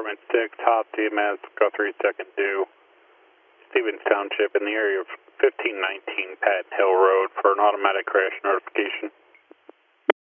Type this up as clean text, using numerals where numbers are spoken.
Department 6, Top TMS, Guthrie, second due, Stevens Township in the area of 1519 Patton Hill Road for an automatic crash notification.